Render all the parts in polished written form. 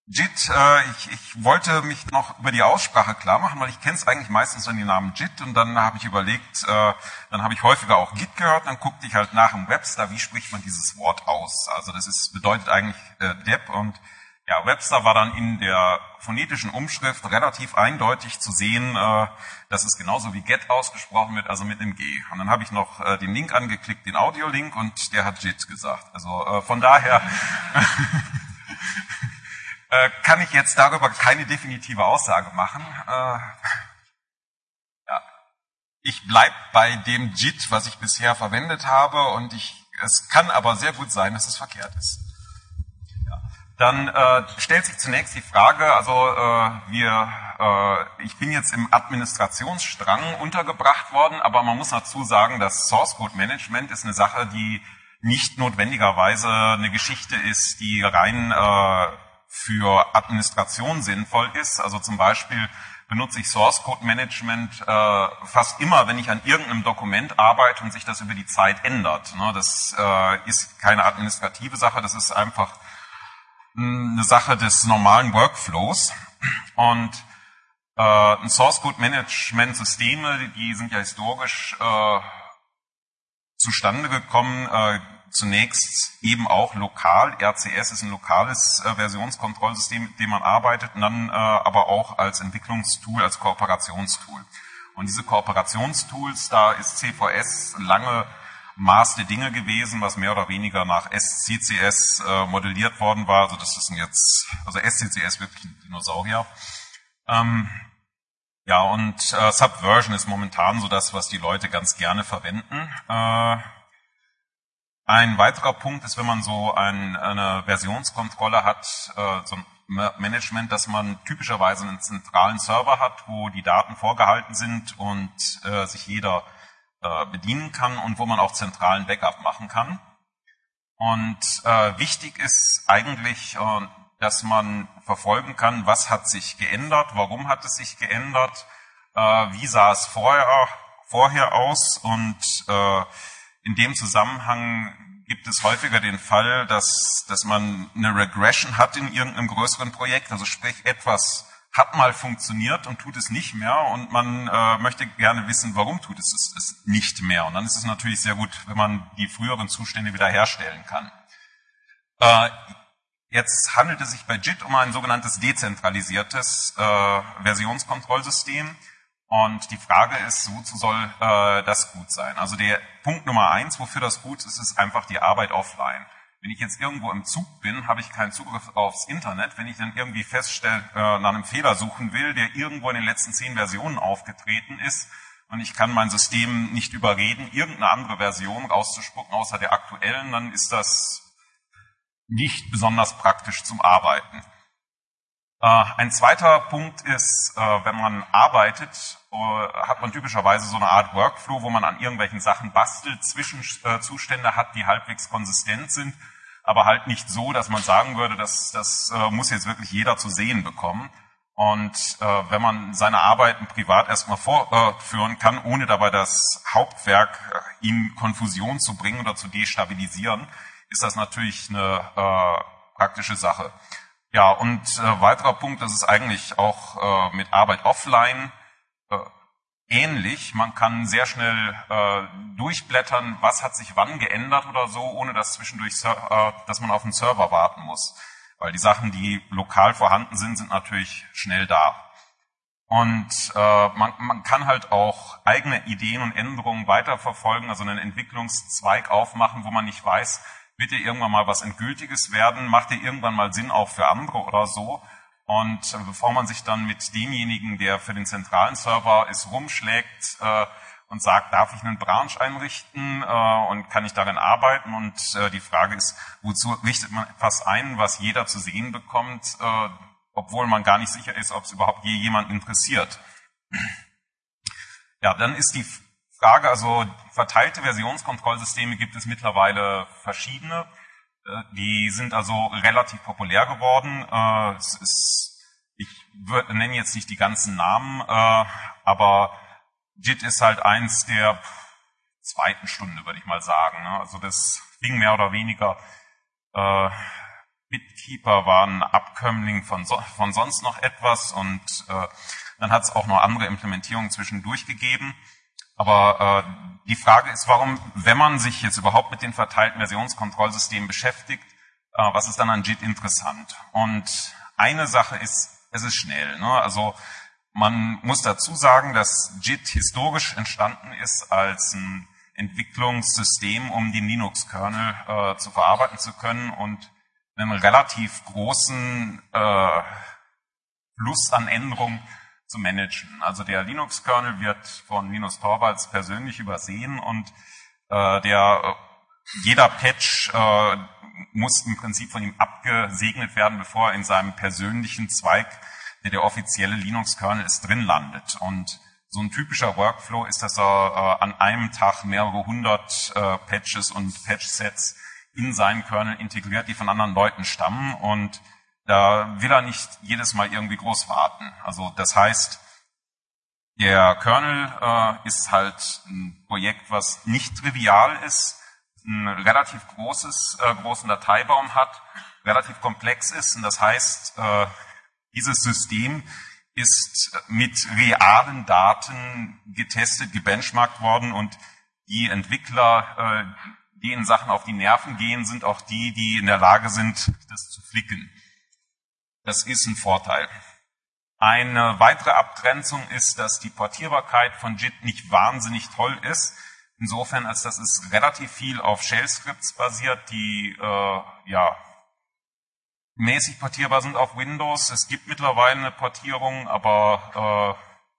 JIT, ich wollte mich noch über die Aussprache klar machen, weil ich kenne es eigentlich meistens an den Namen JIT und dann habe ich überlegt, dann habe ich häufiger auch Git gehört, dann guckte ich halt nach im Webster, wie spricht man dieses Wort aus. Also bedeutet eigentlich Deb und ja, Webster war dann in der phonetischen Umschrift relativ eindeutig zu sehen, dass es genauso wie Get ausgesprochen wird, also mit einem G. Und dann habe ich noch den Link angeklickt, den Audio-Link, und der hat JIT gesagt. Also von daher kann ich jetzt darüber keine definitive Aussage machen. Ja. Ich bleibe bei dem JIT, was ich bisher verwendet habe, und es kann aber sehr gut sein, dass es verkehrt ist. Ja. Dann stellt sich zunächst die Frage, also ich bin jetzt im Administrationsstrang untergebracht worden, aber man muss dazu sagen, dass Source Code Management ist eine Sache, die nicht notwendigerweise eine Geschichte ist, die rein für Administration sinnvoll ist. Also zum Beispiel benutze ich Source Code Management fast immer, wenn ich an irgendeinem Dokument arbeite und sich das über die Zeit ändert. Das ist keine administrative Sache, das ist einfach eine Sache des normalen Workflows. Und Source Code Management Systeme, die sind ja historisch zustande gekommen, zunächst eben auch lokal. RCS ist ein lokales Versionskontrollsystem, mit dem man arbeitet, und dann aber auch als Entwicklungstool, als Kooperationstool. Und diese Kooperationstools, da ist CVS lange Maß der Dinge gewesen, was mehr oder weniger nach SCCS modelliert worden war. Also das ist also SCCS wirklich ein Dinosaurier. Ja, und Subversion ist momentan so das, was die Leute ganz gerne verwenden. Ein weiterer Punkt ist, wenn man so eine Versionskontrolle hat, so ein Management, dass man typischerweise einen zentralen Server hat, wo die Daten vorgehalten sind und sich jeder bedienen kann und wo man auch zentralen Backup machen kann. Und wichtig ist eigentlich, dass man verfolgen kann, was hat sich geändert, warum hat es sich geändert, wie sah es vorher aus, und in dem Zusammenhang gibt es häufiger den Fall, dass man eine Regression hat in irgendeinem größeren Projekt, also sprich etwas hat mal funktioniert und tut es nicht mehr, und man möchte gerne wissen, warum tut es nicht mehr. Und dann ist es natürlich sehr gut, wenn man die früheren Zustände wiederherstellen kann. Jetzt handelt es sich bei JIT um ein sogenanntes dezentralisiertes Versionskontrollsystem. Und die Frage ist, wozu soll das gut sein? Also der Punkt Nummer 1, wofür das gut ist, ist einfach die Arbeit offline. Wenn ich jetzt irgendwo im Zug bin, habe ich keinen Zugriff aufs Internet. Wenn ich dann irgendwie feststelle, nach einem Fehler suchen will, der irgendwo in den letzten 10 Versionen aufgetreten ist, und ich kann mein System nicht überreden, irgendeine andere Version rauszuspucken außer der aktuellen, dann ist das nicht besonders praktisch zum Arbeiten. Ein zweiter Punkt ist, wenn man arbeitet, hat man typischerweise so eine Art Workflow, wo man an irgendwelchen Sachen bastelt, Zwischenzustände hat, die halbwegs konsistent sind, aber halt nicht so, dass man sagen würde, das muss jetzt wirklich jeder zu sehen bekommen. Und wenn man seine Arbeiten privat erstmal fortführen kann, ohne dabei das Hauptwerk in Konfusion zu bringen oder zu destabilisieren, ist das natürlich eine praktische Sache. Ja, und weiterer Punkt, das ist eigentlich auch mit Arbeit offline ähnlich. Man kann sehr schnell durchblättern, was hat sich wann geändert oder so, ohne dass zwischendurch, dass man auf den Server warten muss. Weil die Sachen, die lokal vorhanden sind, sind natürlich schnell da. Und man kann halt auch eigene Ideen und Änderungen weiterverfolgen, also einen Entwicklungszweig aufmachen, wo man nicht weiß, wird dir irgendwann mal was Endgültiges werden, macht dir irgendwann mal Sinn auch für andere oder so. Und bevor man sich dann mit demjenigen, der für den zentralen Server ist, rumschlägt und sagt, darf ich einen Branch einrichten und kann ich darin arbeiten? Und die Frage ist, wozu richtet man etwas ein, was jeder zu sehen bekommt, obwohl man gar nicht sicher ist, ob es überhaupt je jemand interessiert. Ja, dann ist die Frage, also verteilte Versionskontrollsysteme gibt es mittlerweile verschiedene. Die sind also relativ populär geworden. Ich nenne jetzt nicht die ganzen Namen, aber JIT ist halt eins der zweiten Stunde, würde ich mal sagen. Also das fing mehr oder weniger Bitkeeper war ein Abkömmling von sonst noch etwas und dann hat es auch noch andere Implementierungen zwischendurch gegeben. Aber die Frage ist, warum, wenn man sich jetzt überhaupt mit den verteilten Versionskontrollsystemen beschäftigt, was ist dann an JIT interessant? Und eine Sache ist, es ist schnell. Ne? Also man muss dazu sagen, dass JIT historisch entstanden ist als ein Entwicklungssystem, um den Linux-Kernel zu verarbeiten zu können und einen relativ großen Fluss an Änderungen zu managen. Also der Linux-Kernel wird von Linus Torvalds persönlich übersehen und jeder Patch muss im Prinzip von ihm abgesegnet werden, bevor er in seinem persönlichen Zweig, der offizielle Linux-Kernel ist, drin landet. Und so ein typischer Workflow ist, dass er an einem Tag mehrere hundert Patches und Patch-Sets in seinen Kernel integriert, die von anderen Leuten stammen, und da will er nicht jedes Mal irgendwie groß warten. Also das heißt, der Kernel ist halt ein Projekt, was nicht trivial ist, einen relativ großen Dateibaum hat, relativ komplex ist, und das heißt, dieses System ist mit realen Daten getestet, gebenchmarkt worden, und die Entwickler, denen Sachen auf die Nerven gehen, sind auch die, die in der Lage sind, das zu flicken. Das ist ein Vorteil. Eine weitere Abgrenzung ist, dass die Portierbarkeit von JIT nicht wahnsinnig toll ist, insofern als dass es relativ viel auf Shell-Scripts basiert, die mäßig portierbar sind auf Windows. Es gibt mittlerweile eine Portierung, aber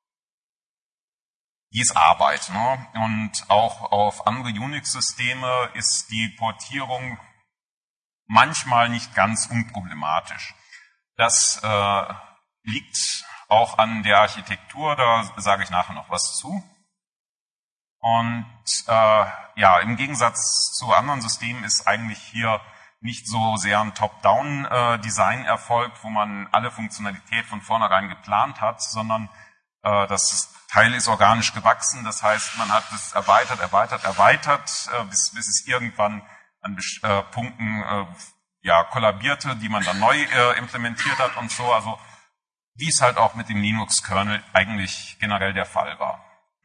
die ist Arbeit. Ne? Und auch auf andere Unix-Systeme ist die Portierung manchmal nicht ganz unproblematisch. Das liegt auch an der Architektur, da sage ich nachher noch was zu. Und im Gegensatz zu anderen Systemen ist eigentlich hier nicht so sehr ein Top-Down-Design erfolgt, wo man alle Funktionalität von vornherein geplant hat, sondern das Teil ist organisch gewachsen. Das heißt, man hat es erweitert, bis es irgendwann an Punkten kollabierte, die man dann neu implementiert hat und so. Also wie es halt auch mit dem Linux-Kernel eigentlich generell der Fall war.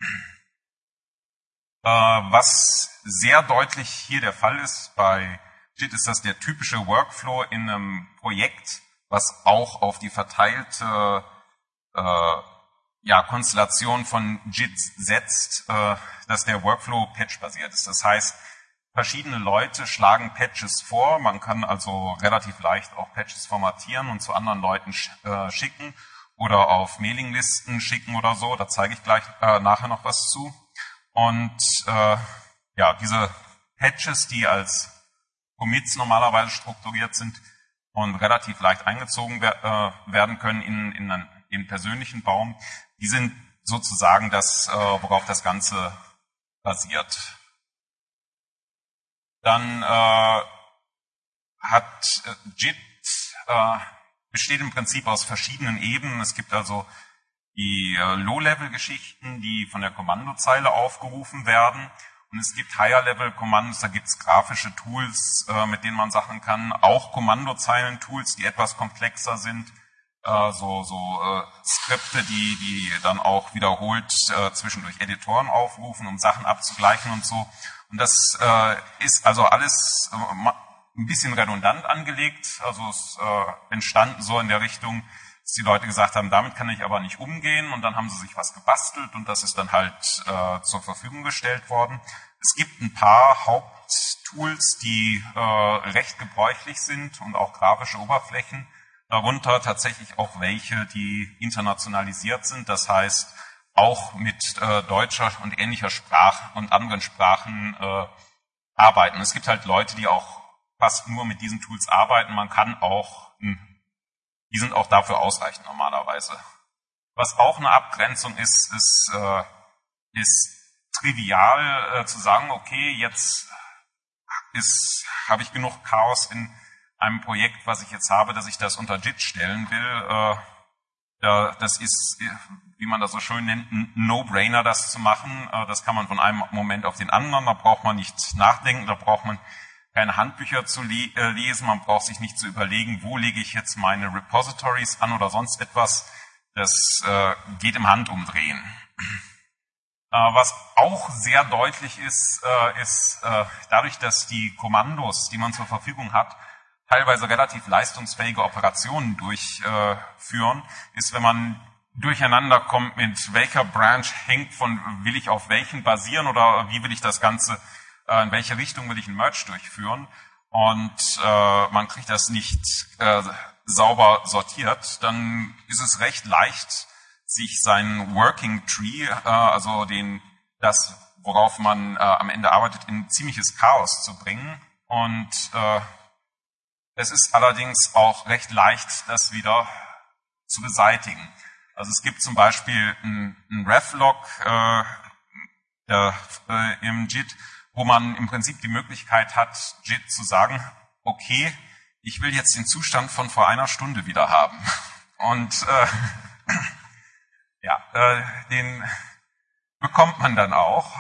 Was sehr deutlich hier der Fall ist bei JIT, ist das der typische Workflow in einem Projekt, was auch auf die verteilte Konstellation von JIT setzt, dass der Workflow patch-basiert ist. Das heißt, verschiedene Leute schlagen Patches vor. Man kann also relativ leicht auch Patches formatieren und zu anderen Leuten schicken oder auf Mailinglisten schicken oder so. Da zeige ich gleich nachher noch was zu. Und diese Patches, die als Commits normalerweise strukturiert sind und relativ leicht eingezogen werden können in den persönlichen Baum, die sind sozusagen das, worauf das Ganze basiert. Dann hat JIT besteht im Prinzip aus verschiedenen Ebenen. Es gibt also die Low-Level-Geschichten, die von der Kommandozeile aufgerufen werden. Und es gibt Higher-Level-Kommandos, da gibt es grafische Tools, mit denen man Sachen kann. Auch Kommandozeilen-Tools, die etwas komplexer sind. Skripte, die dann auch wiederholt zwischendurch Editoren aufrufen, um Sachen abzugleichen und so. Und das ist also alles ein bisschen redundant angelegt. Also es entstanden so in der Richtung, dass die Leute gesagt haben, damit kann ich aber nicht umgehen, und dann haben sie sich was gebastelt und das ist dann halt zur Verfügung gestellt worden. Es gibt ein paar Haupttools, die recht gebräuchlich sind und auch grafische Oberflächen, darunter tatsächlich auch welche, die internationalisiert sind, das heißt auch mit deutscher und ähnlicher Sprache und anderen Sprachen arbeiten. Es gibt halt Leute, die auch fast nur mit diesen Tools arbeiten. Man kann auch die sind auch dafür ausreichend normalerweise. Was auch eine Abgrenzung ist trivial zu sagen, okay, jetzt habe ich genug Chaos in einem Projekt, was ich jetzt habe, dass ich das unter JIT stellen will. Das ist, wie man das so schön nennt, ein No-Brainer, das zu machen. Das kann man von einem Moment auf den anderen, da braucht man nicht nachdenken, da braucht man keine Handbücher zu lesen, man braucht sich nicht zu überlegen, wo lege ich jetzt meine Repositories an oder sonst etwas. Das geht im Handumdrehen. Was auch sehr deutlich ist, dadurch, dass die Kommandos, die man zur Verfügung hat, teilweise relativ leistungsfähige Operationen durchführen, ist, wenn man durcheinander kommt, mit welcher Branch hängt von, will ich auf welchen basieren oder wie will ich das Ganze, in welche Richtung will ich einen Merge durchführen und man kriegt das nicht sauber sortiert, dann ist es recht leicht, sich seinen Working Tree, also das, worauf man am Ende arbeitet, in ziemliches Chaos zu bringen. Und es ist allerdings auch recht leicht, das wieder zu beseitigen. Also es gibt zum Beispiel einen Reflog im JIT, wo man im Prinzip die Möglichkeit hat, JIT zu sagen, okay, ich will jetzt den Zustand von vor einer Stunde wieder haben. Und den bekommt man dann auch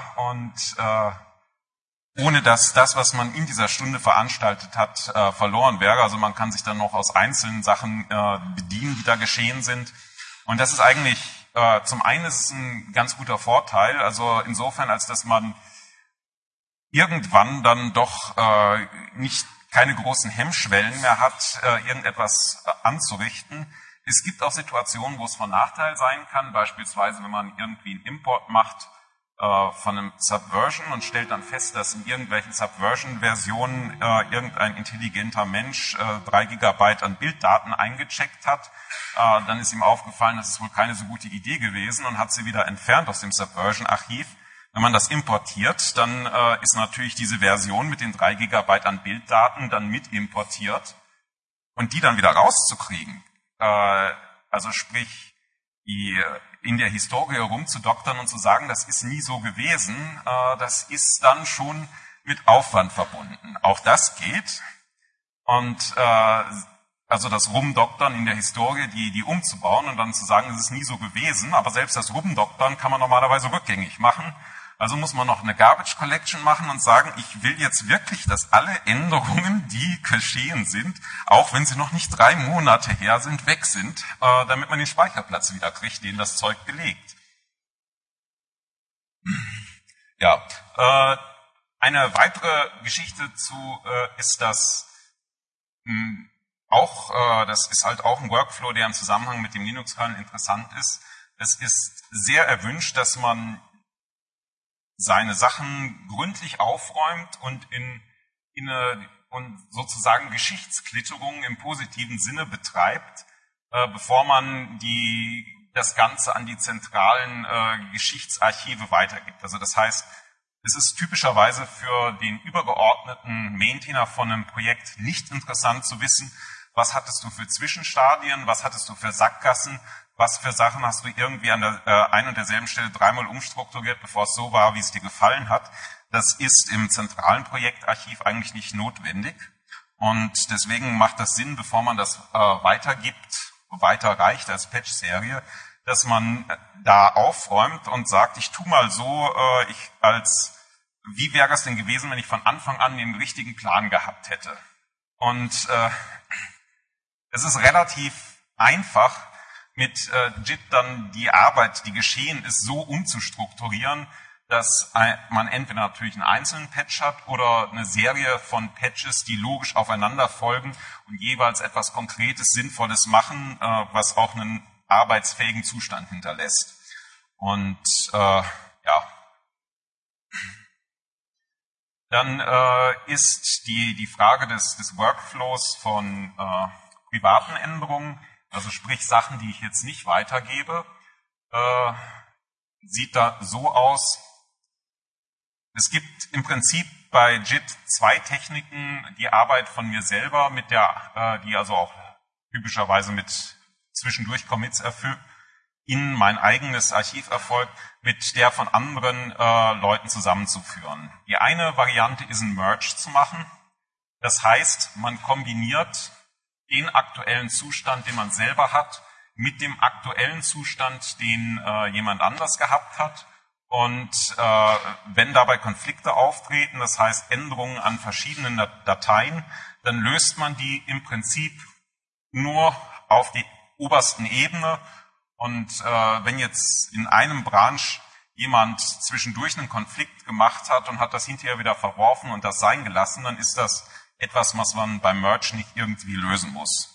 ohne dass das, was man in dieser Stunde veranstaltet hat, verloren wäre. Also man kann sich dann noch aus einzelnen Sachen bedienen, die da geschehen sind. Und das ist eigentlich, zum einen ist es ein ganz guter Vorteil, also insofern, als dass man irgendwann dann doch keine großen Hemmschwellen mehr hat, irgendetwas anzurichten. Es gibt auch Situationen, wo es von Nachteil sein kann, beispielsweise wenn man irgendwie einen Import macht von einem Subversion und stellt dann fest, dass in irgendwelchen Subversion-Versionen irgendein intelligenter Mensch 3 Gigabyte an Bilddaten eingecheckt hat. Dann ist ihm aufgefallen, das ist wohl keine so gute Idee gewesen und hat sie wieder entfernt aus dem Subversion-Archiv. Wenn man das importiert, dann ist natürlich diese Version mit den 3 Gigabyte an Bilddaten dann mit importiert und die dann wieder rauszukriegen. Also sprich, in der Historie rumzudoktern und zu sagen, das ist nie so gewesen, das ist dann schon mit Aufwand verbunden. Auch das geht. Und also das Rumdoktern in der Historie, die umzubauen und dann zu sagen, es ist nie so gewesen, aber selbst das Rumdoktern kann man normalerweise rückgängig machen. Also muss man noch eine Garbage Collection machen und sagen, ich will jetzt wirklich, dass alle Änderungen, die geschehen sind, auch wenn sie noch nicht 3 Monate her sind, weg sind, damit man den Speicherplatz wieder kriegt, den das Zeug belegt. Ja, eine weitere Geschichte ist das das ist halt auch ein Workflow, der im Zusammenhang mit dem Linux-Kernel interessant ist. Es ist sehr erwünscht, dass man seine Sachen gründlich aufräumt und und sozusagen Geschichtsklitterung im positiven Sinne betreibt, bevor man das Ganze an die zentralen Geschichtsarchive weitergibt. Also das heißt, es ist typischerweise für den übergeordneten Maintainer von einem Projekt nicht interessant zu wissen, was hattest du für Zwischenstadien, was hattest du für Sackgassen, was für Sachen hast du irgendwie an der einen und derselben Stelle 3-mal umstrukturiert, bevor es so war, wie es dir gefallen hat. Das ist im zentralen Projektarchiv eigentlich nicht notwendig. Und deswegen macht das Sinn, bevor man das weiterreicht als Patch-Serie, dass man da aufräumt und sagt, ich tu mal so, wie wäre es denn gewesen, wenn ich von Anfang an den richtigen Plan gehabt hätte? Und es ist relativ einfach, mit JIT dann die Arbeit, die geschehen ist, so umzustrukturieren, dass man entweder natürlich einen einzelnen Patch hat oder eine Serie von Patches, die logisch aufeinander folgen und jeweils etwas Konkretes, Sinnvolles machen, was auch einen arbeitsfähigen Zustand hinterlässt. Und dann ist die Frage des Workflows von privaten Änderungen, also sprich Sachen, die ich jetzt nicht weitergebe, sieht da so aus. Es gibt im Prinzip bei JIT 2 Techniken, die Arbeit von mir selber, die also auch typischerweise mit zwischendurch Commits in mein eigenes Archiv erfolgt, mit der von anderen Leuten zusammenzuführen. Die eine Variante ist ein Merge zu machen. Das heißt, man kombiniert den aktuellen Zustand, den man selber hat, mit dem aktuellen Zustand, den jemand anders gehabt hat Und wenn dabei Konflikte auftreten, das heißt Änderungen an verschiedenen Dateien, dann löst man die im Prinzip nur auf die obersten Ebene. Und wenn jetzt in einem Branch jemand zwischendurch einen Konflikt gemacht hat und hat das hinterher wieder verworfen und das sein gelassen, dann ist das etwas, was man beim Merge nicht irgendwie lösen muss.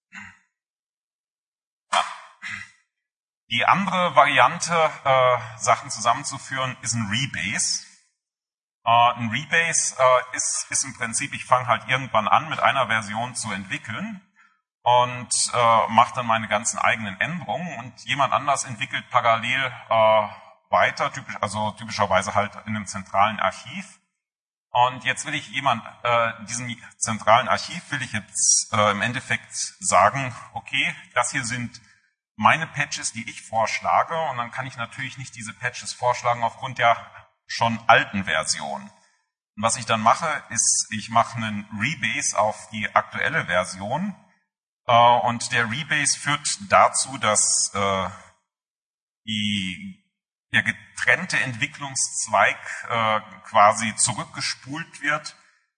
Ja. Die andere Variante, Sachen zusammenzuführen, ist ein Rebase. Ein Rebase ist im Prinzip, ich fange halt irgendwann an, mit einer Version zu entwickeln und mache dann meine ganzen eigenen Änderungen und jemand anders entwickelt parallel weiter, typischerweise halt in einem zentralen Archiv. Und jetzt will ich diesem zentralen Archiv will ich jetzt im Endeffekt sagen, okay, das hier sind meine Patches, die ich vorschlage, und dann kann ich natürlich nicht diese Patches vorschlagen aufgrund der schon alten Version. Und was ich dann mache, ist, ich mache einen Rebase auf die aktuelle Version, und der Rebase führt dazu, dass der getrennte Entwicklungszweig quasi zurückgespult wird.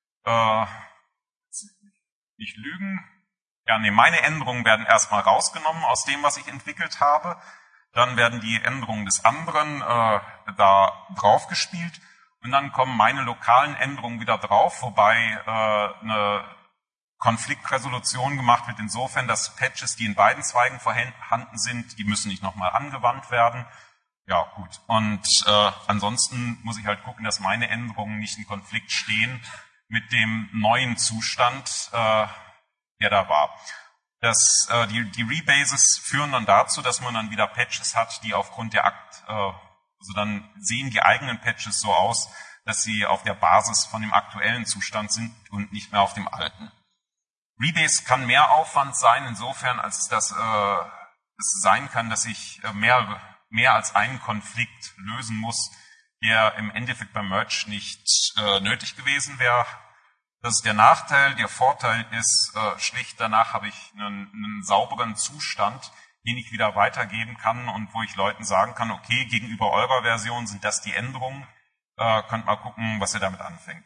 Nicht lügen. Ja, nee, meine Änderungen werden erstmal rausgenommen aus dem, was ich entwickelt habe. Dann werden die Änderungen des anderen da draufgespielt und dann kommen meine lokalen Änderungen wieder drauf, wobei eine Konfliktresolution gemacht wird insofern, dass Patches, die in beiden Zweigen vorhanden sind, die müssen nicht nochmal angewandt werden. Ja, gut. Und ansonsten muss ich halt gucken, dass meine Änderungen nicht in Konflikt stehen mit dem neuen Zustand, der da war. Die Rebases führen dann dazu, dass man dann wieder Patches hat, die aufgrund der also dann sehen die eigenen Patches so aus, dass sie auf der Basis von dem aktuellen Zustand sind und nicht mehr auf dem alten. Rebase kann mehr Aufwand sein, insofern, als dass es sein kann, dass ich mehr als einen Konflikt lösen muss, der im Endeffekt beim Merge nicht nötig gewesen wäre. Das ist der Nachteil. Der Vorteil ist schlicht, danach habe ich einen sauberen Zustand, den ich wieder weitergeben kann und wo ich Leuten sagen kann, okay, gegenüber eurer Version sind das die Änderungen, könnt mal gucken, was ihr damit anfängt.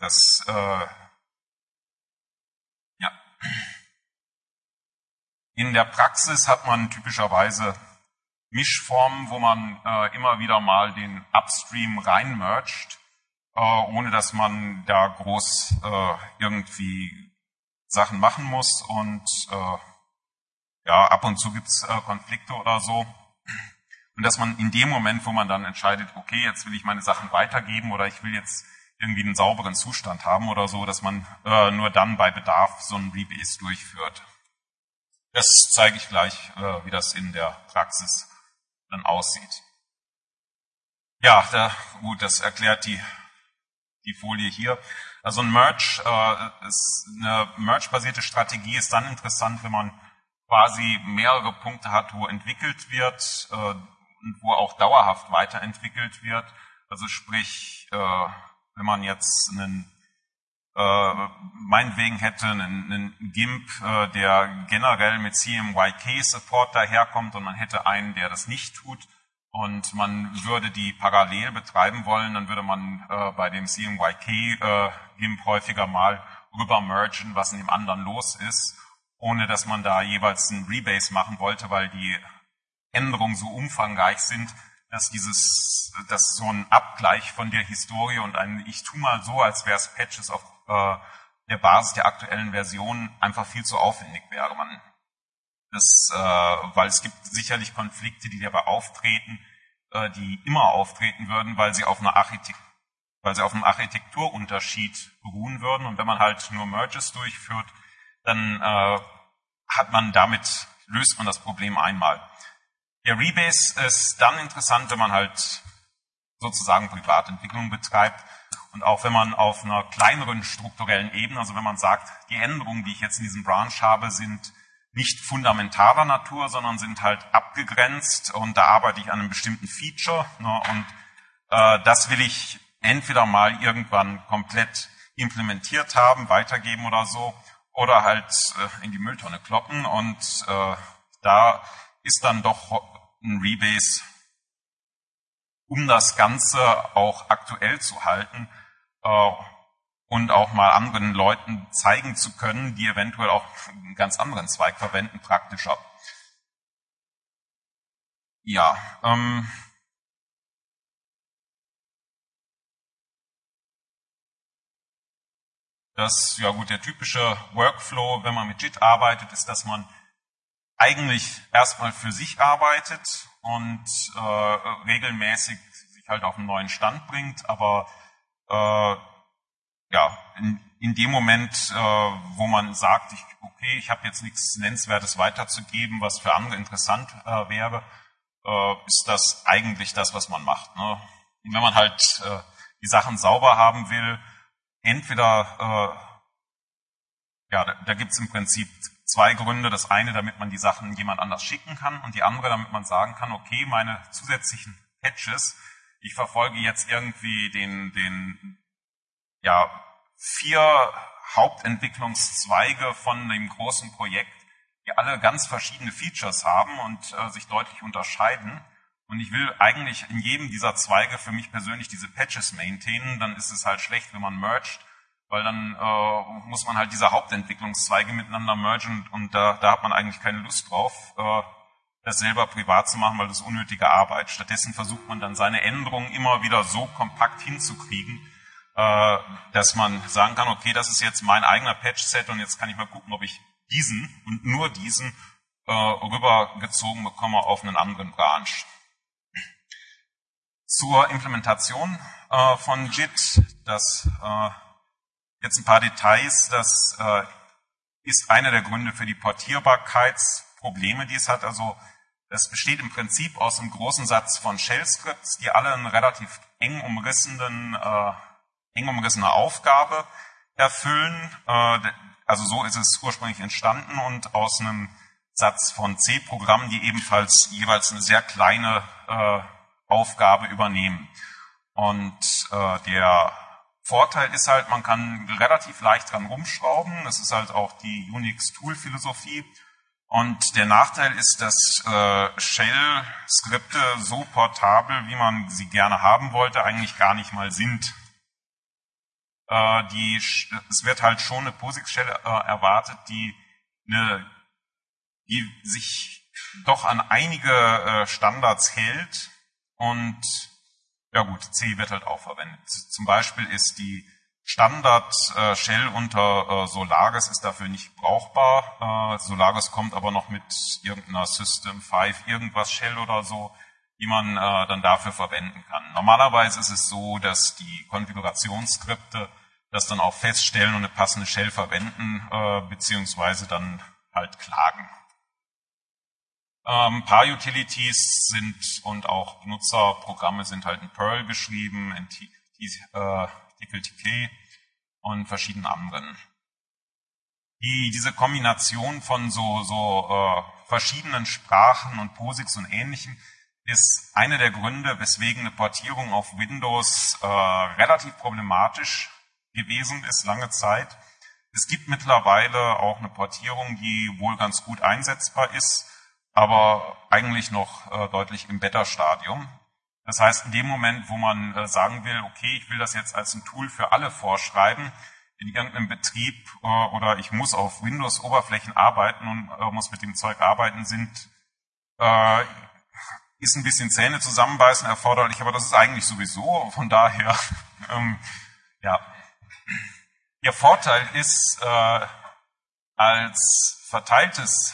Ja. In der Praxis hat man typischerweise Mischformen, wo man immer wieder mal den Upstream reinmergt, ohne dass man da groß irgendwie Sachen machen muss. Und ja, ab und zu gibt's Konflikte oder so. Und dass man in dem Moment, wo man dann entscheidet, okay, jetzt will ich meine Sachen weitergeben oder ich will jetzt irgendwie einen sauberen Zustand haben oder so, dass man nur dann bei Bedarf so einen Rebase durchführt. Das zeige ich gleich, wie das in der Praxis dann aussieht. Ja, gut, das erklärt die Folie hier. Also ein Merge, eine Merge-basierte Strategie ist dann interessant, wenn man quasi mehrere Punkte hat, wo entwickelt wird und wo auch dauerhaft weiterentwickelt wird. Also sprich, wenn man jetzt meinetwegen hätte einen GIMP, der generell mit CMYK-Support daherkommt und man hätte einen, der das nicht tut und man würde die parallel betreiben wollen, dann würde man bei dem CMYK-GIMP häufiger mal rüber mergen, was in dem anderen los ist, ohne dass man da jeweils einen Rebase machen wollte, weil die Änderungen so umfangreich sind, dass so ein Abgleich von der Historie und ich tu mal so, als wäre es Patches auf der Basis der aktuellen Version einfach viel zu aufwendig wäre. Weil es gibt sicherlich Konflikte, die dabei auftreten, die immer auftreten würden, weil sie auf einem Architekturunterschied beruhen würden. Und wenn man halt nur Merges durchführt, dann löst man das Problem einmal. Der Rebase ist dann interessant, wenn man halt sozusagen Privatentwicklung betreibt und auch wenn man auf einer kleineren strukturellen Ebene, also wenn man sagt, die Änderungen, die ich jetzt in diesem Branch habe, sind nicht fundamentaler Natur, sondern sind halt abgegrenzt und da arbeite ich an einem bestimmten Feature, ne, und das will ich entweder mal irgendwann komplett implementiert haben, weitergeben oder so, oder halt in die Mülltonne kloppen und da ist dann doch ein Rebase um das Ganze auch aktuell zu halten und auch mal anderen Leuten zeigen zu können, die eventuell auch einen ganz anderen Zweig verwenden, praktischer. Ja, ja gut, der typische Workflow, wenn man mit JIT arbeitet, ist, dass man eigentlich erstmal für sich arbeitet und regelmäßig sich halt auf einen neuen Stand bringt, aber ja, in dem Moment, wo man sagt, okay, ich habe jetzt nichts Nennenswertes weiterzugeben, was für andere interessant wäre, ist das eigentlich das, was man macht. Ne? Und wenn man halt die Sachen sauber haben will, entweder, ja, da gibt es im Prinzip zwei Gründe. Das eine, damit man die Sachen jemand anders schicken kann, und die andere, damit man sagen kann, okay, meine zusätzlichen Patches, ich verfolge jetzt irgendwie ja, 4 Hauptentwicklungszweige von dem großen Projekt, die alle ganz verschiedene Features haben und sich deutlich unterscheiden. Und ich will eigentlich in jedem dieser Zweige für mich persönlich diese Patches maintainen. Dann ist es halt schlecht, wenn man mergt, weil dann muss man halt diese Hauptentwicklungszweige miteinander mergen, und da hat man eigentlich keine Lust drauf, das selber privat zu machen, weil das ist unnötige Arbeit. Stattdessen versucht man dann seine Änderungen immer wieder so kompakt hinzukriegen, dass man sagen kann, okay, das ist jetzt mein eigener Patch-Set und jetzt kann ich mal gucken, ob ich diesen und nur diesen rübergezogen bekomme auf einen anderen Branch. Zur Implementation von JIT, das jetzt ein paar Details, das ist einer der Gründe für die Portierbarkeitsprobleme, die es hat. Also es besteht im Prinzip aus einem großen Satz von Shell-Scripts, die alle eine relativ eng umrissene Aufgabe erfüllen. Also so ist es ursprünglich entstanden, und aus einem Satz von C-Programmen, die ebenfalls jeweils eine sehr kleine Aufgabe übernehmen. Und der Vorteil ist halt, man kann relativ leicht dran rumschrauben. Das ist halt auch die Unix-Tool-Philosophie. Und der Nachteil ist, dass Shell-Skripte so portabel, wie man sie gerne haben wollte, eigentlich gar nicht mal sind. Es wird halt schon eine POSIX-Shell erwartet, die sich doch an einige Standards hält, und ja gut, C wird halt auch verwendet. Zum Beispiel ist die Standard-Shell unter Solaris ist dafür nicht brauchbar. Solaris kommt aber noch mit irgendeiner System 5 irgendwas Shell oder so, die man dann dafür verwenden kann. Normalerweise ist es so, dass die Konfigurationsskripte das dann auch feststellen und eine passende Shell verwenden, beziehungsweise dann halt klagen. Ein paar Utilities sind und auch Benutzerprogramme sind halt in Perl geschrieben, in TCL und verschiedenen anderen. Diese Kombination von so verschiedenen Sprachen und POSIX und Ähnlichem ist einer der Gründe, weswegen eine Portierung auf Windows relativ problematisch gewesen ist, lange Zeit. Es gibt mittlerweile auch eine Portierung, die wohl ganz gut einsetzbar ist, aber eigentlich noch deutlich im Beta-Stadium. Das heißt, in dem Moment, wo man sagen will, okay, ich will das jetzt als ein Tool für alle vorschreiben, in irgendeinem Betrieb oder ich muss auf Windows-Oberflächen arbeiten und muss mit dem Zeug arbeiten, ist ein bisschen Zähne zusammenbeißen erforderlich, aber das ist eigentlich sowieso, von daher, ja. Ihr Vorteil ist, als verteiltes,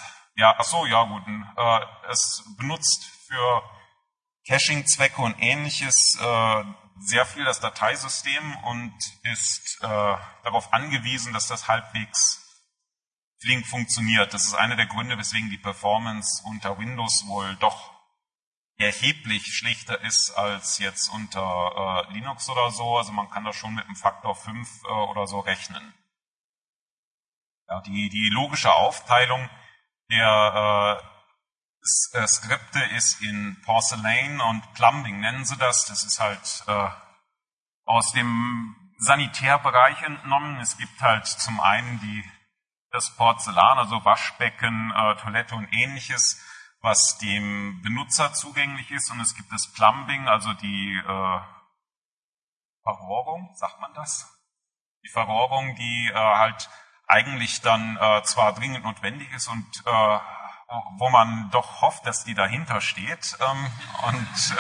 es benutzt für Caching-Zwecke und Ähnliches sehr viel das Dateisystem und ist darauf angewiesen, dass das halbwegs flink funktioniert. Das ist einer der Gründe, weswegen die Performance unter Windows wohl doch erheblich schlechter ist als jetzt unter Linux oder so. Also man kann da schon mit einem Faktor 5 oder so rechnen. Ja, die logische Aufteilung der Skripte ist in Porcelain und Plumbing, nennen sie das. Das ist halt aus dem Sanitärbereich entnommen. Es gibt halt zum einen das Porzellan, also Waschbecken, Toilette und Ähnliches, was dem Benutzer zugänglich ist, und es gibt das Plumbing, also die Verrohrung, sagt man das? Die Verrohrung, die halt eigentlich dann zwar dringend notwendig ist und wo man doch hofft, dass die dahinter steht und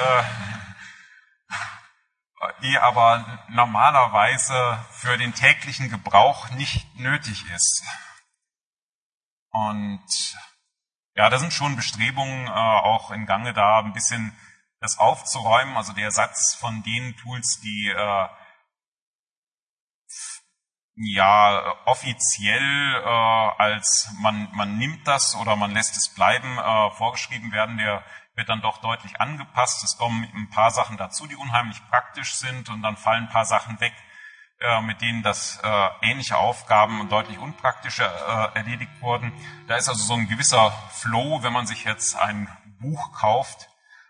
die aber normalerweise für den täglichen Gebrauch nicht nötig ist. Und ja, da sind schon Bestrebungen auch in Gange, da ein bisschen das aufzuräumen, also der Ersatz von den Tools, die ja offiziell als man nimmt das oder man lässt es bleiben vorgeschrieben werden, der wird dann doch deutlich angepasst. Es kommen ein paar Sachen dazu, die unheimlich praktisch sind, und dann fallen ein paar Sachen weg, mit denen das ähnliche Aufgaben und deutlich unpraktischer erledigt wurden. Da ist also so ein gewisser Flow, wenn man sich jetzt ein Buch kauft.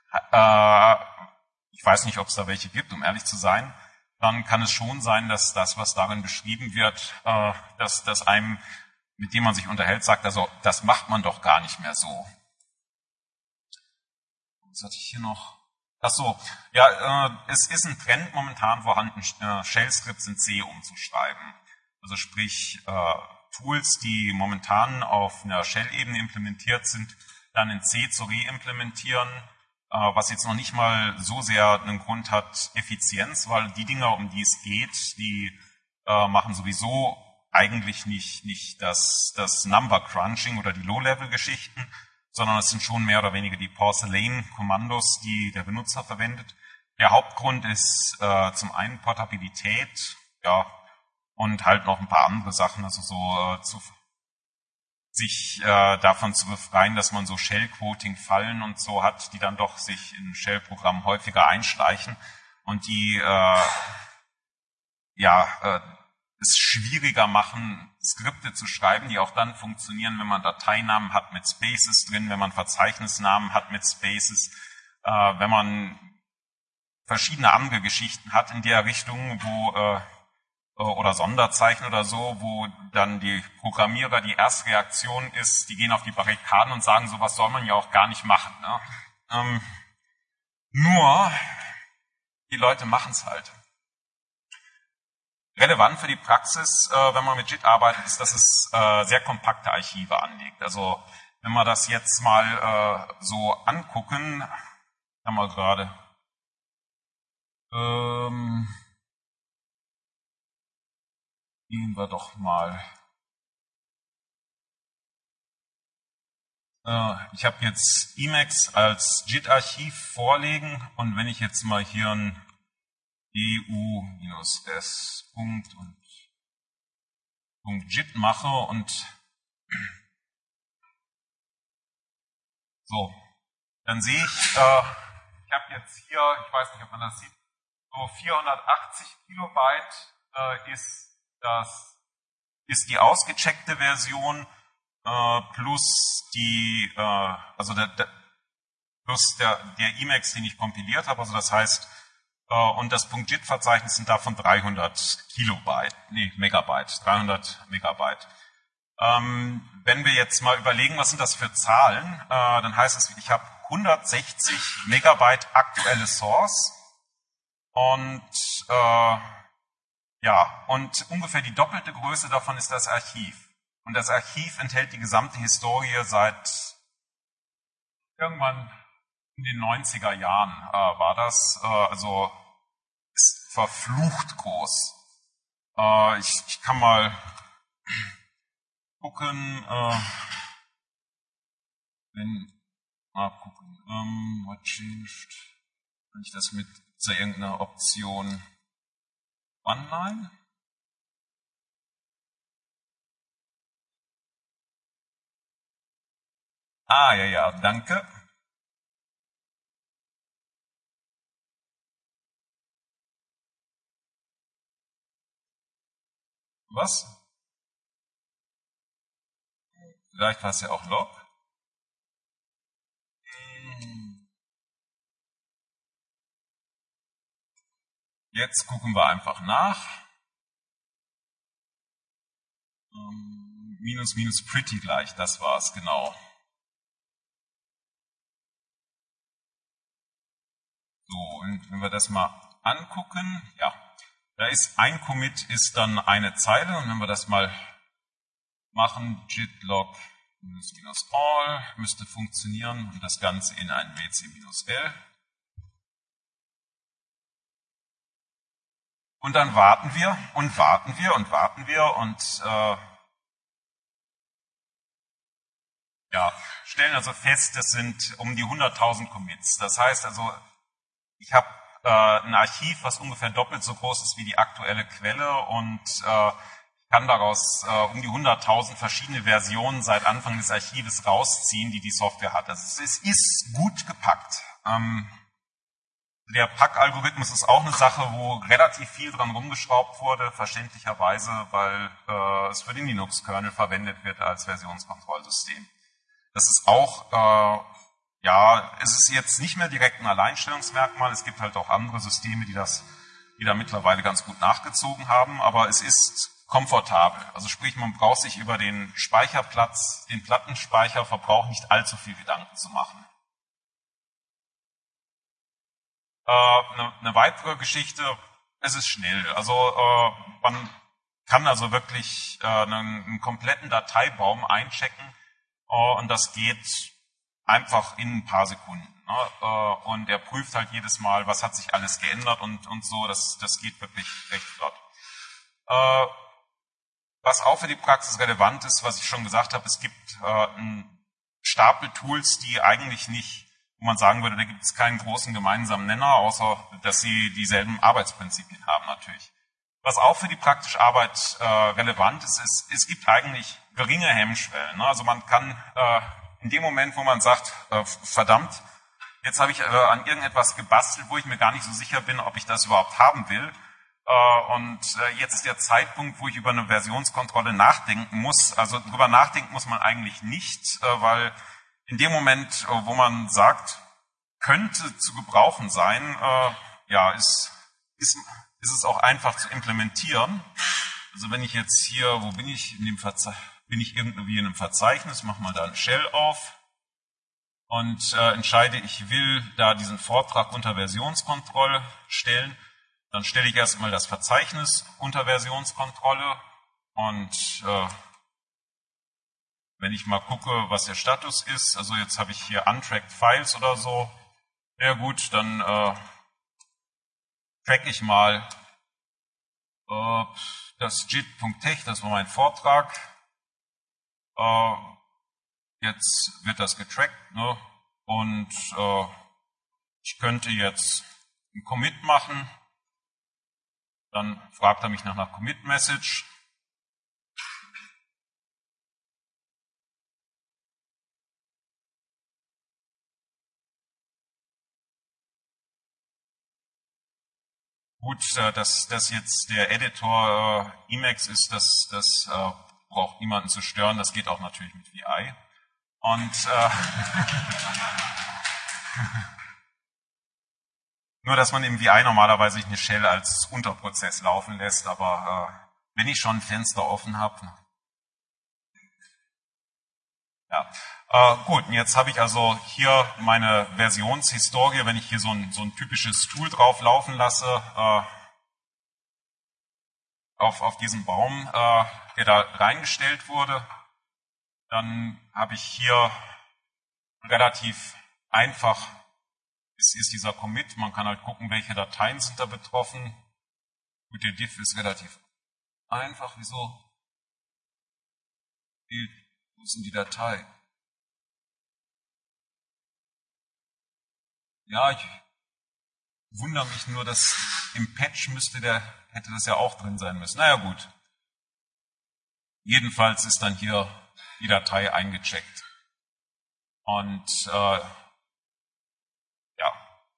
Ich weiß nicht, ob es da welche gibt, um ehrlich zu sein. Dann kann es schon sein, dass das, was darin beschrieben wird, dass einem, mit dem man sich unterhält, sagt, also das macht man doch gar nicht mehr so. Was hatte ich hier noch? Ach so, ja, es ist ein Trend momentan vorhanden, Shell-Skripts in C umzuschreiben. Also sprich, Tools, die momentan auf einer Shell-Ebene implementiert sind, dann in C zu reimplementieren, was jetzt noch nicht mal so sehr einen Grund hat, Effizienz, weil die Dinge, um die es geht, die machen sowieso eigentlich nicht das Number Crunching oder die Low-Level-Geschichten, sondern es sind schon mehr oder weniger die Porcelain-Kommandos, die der Benutzer verwendet. Der Hauptgrund ist zum einen Portabilität, ja, und halt noch ein paar andere Sachen, also so sich davon zu befreien, dass man so Shell-Quoting-Fallen und so hat, die dann doch sich in Shell-Programmen häufiger einschleichen und die es schwieriger machen, Skripte zu schreiben, die auch dann funktionieren, wenn man Dateinamen hat mit Spaces drin, wenn man Verzeichnisnamen hat mit Spaces, wenn man verschiedene andere Geschichten hat in der Richtung, wo oder Sonderzeichen oder so, wo dann die Programmierer, die Erstreaktion ist, die gehen auf die Barrikaden und sagen, sowas soll man ja auch gar nicht machen. Ne? Nur, die Leute machen es halt. Relevant für die Praxis, wenn man mit JIT arbeitet, ist, dass es sehr kompakte Archive anlegt. Also wenn wir das jetzt mal so angucken, haben wir gerade gehen wir doch mal. Ich habe jetzt Emacs als JIT-Archiv vorliegen, und wenn ich jetzt mal hier ein EU-S Punkt und .jit mache und so, dann sehe ich, ich habe jetzt hier, ich weiß nicht, ob man das sieht, so 480 Kilobyte ist die ausgecheckte Version plus die, also plus der Emacs, den ich kompiliert habe, also das heißt, und das .jit-Verzeichnis sind davon 300 Megabyte, 300 Megabyte. Wenn wir jetzt mal überlegen, was sind das für Zahlen, dann heißt es, ich habe 160 Megabyte aktuelle Source und und ungefähr die doppelte Größe davon ist das Archiv. Und das Archiv enthält die gesamte Historie seit irgendwann in den 90er Jahren war das, also ist verflucht groß. Ich kann mal gucken, what changed? Kann ich das mit irgendeiner Option online? Ja, danke. Was? Vielleicht war es ja auch Log. Jetzt gucken wir einfach nach. Minus pretty gleich, das war es, genau. und wenn wir das mal angucken, ja, da ist ein Commit ist dann eine Zeile und wenn wir das mal machen, git log -all müsste funktionieren und das Ganze in ein wc-l. Und dann warten wir und warten wir und warten wir und ja, stellen also fest, das sind um die 100.000 Commits. Das heißt also, ich habe ein Archiv, was ungefähr doppelt so groß ist wie die aktuelle Quelle und kann daraus um die 100.000 verschiedene Versionen seit Anfang des Archives rausziehen, die die Software hat. Also es ist gut gepackt. Der Packalgorithmus ist auch eine Sache, wo relativ viel dran rumgeschraubt wurde, verständlicherweise, weil es für den Linux-Kernel verwendet wird als Versionskontrollsystem. Das ist auch, ja, es ist jetzt nicht mehr direkt ein Alleinstellungsmerkmal, es gibt halt auch andere Systeme, die da mittlerweile ganz gut nachgezogen haben, aber es ist komfortabel. Also sprich, man braucht sich über den Speicherplatz, den Plattenspeicherverbrauch nicht allzu viel Gedanken zu machen. Eine weitere Geschichte, es ist schnell. Also man kann also wirklich einen kompletten Dateibaum einchecken und das geht einfach in ein paar Sekunden. Ne? Und er prüft halt jedes Mal, was hat sich alles geändert und so. Das geht wirklich recht flott. Was auch für die Praxis relevant ist, was ich schon gesagt habe, es gibt einen Stapel Tools, die eigentlich nicht, wo man sagen würde, da gibt es keinen großen gemeinsamen Nenner, außer dass sie dieselben Arbeitsprinzipien haben natürlich. Was auch für die praktische Arbeit relevant ist, es gibt eigentlich geringe Hemmschwellen. Ne? Also man kann in dem Moment, wo man sagt, verdammt, jetzt habe ich an irgendetwas gebastelt, wo ich mir gar nicht so sicher bin, ob ich das überhaupt haben will. Und jetzt ist der Zeitpunkt, wo ich über eine Versionskontrolle nachdenken muss. Also darüber nachdenken muss man eigentlich nicht, weil in dem Moment, wo man sagt, könnte zu gebrauchen sein, ja, ist es auch einfach zu implementieren. Also wenn ich jetzt hier, wo bin ich? Bin ich irgendwie in einem Verzeichnis, mache mal da ein Shell auf und entscheide, ich will da diesen Vortrag unter Versionskontrolle stellen. Dann stelle ich erstmal das Verzeichnis unter Versionskontrolle und wenn ich mal gucke, was der Status ist, also jetzt habe ich hier untracked Files oder so, ja gut, dann track ich mal das JIT.tech, das war mein Vortrag. Jetzt wird das getrackt, ne? Und ich könnte jetzt einen Commit machen. Dann fragt er mich nach einer Commit-Message. Gut, dass das jetzt der Editor Emacs ist, das braucht niemanden zu stören. Das geht auch natürlich mit VI. Und nur, dass man im VI normalerweise eine Shell als Unterprozess laufen lässt, aber wenn ich schon ein Fenster offen habe. Ja. Gut, und jetzt habe ich also hier meine Versionshistorie, wenn ich hier so ein typisches Tool drauf laufen lasse, auf diesen Baum, der da reingestellt wurde, dann habe ich hier relativ einfach, ist dieser Commit, man kann halt gucken, welche Dateien sind da betroffen. Gut, der Diff ist relativ einfach, wieso? Wo sind die Dateien? Ja, ich wundere mich nur, dass im Patch hätte das ja auch drin sein müssen. Naja gut. Jedenfalls ist dann hier die Datei eingecheckt. Und ja.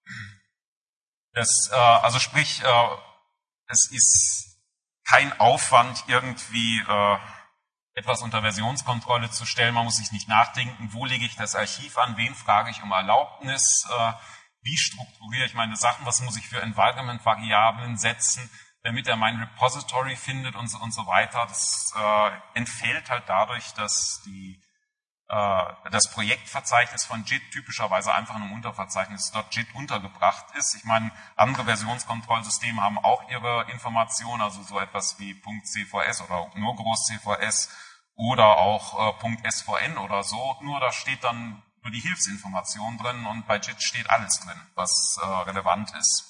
Also sprich, es ist kein Aufwand, irgendwie etwas unter Versionskontrolle zu stellen. Man muss sich nicht nachdenken, wo lege ich das Archiv an, wen frage ich um Erlaubnis, wie strukturiere ich meine Sachen, was muss ich für Environment-Variablen setzen, damit er mein Repository findet und so weiter. Das entfällt halt dadurch, dass die das Projektverzeichnis von JIT typischerweise einfach in einem Unterverzeichnis .JIT untergebracht ist. Ich meine, andere Versionskontrollsysteme haben auch ihre Informationen, also so etwas wie .cvs oder nur groß CVS oder auch .svn oder so, nur da steht dann nur die Hilfsinformation drin und bei JIT steht alles drin, was relevant ist.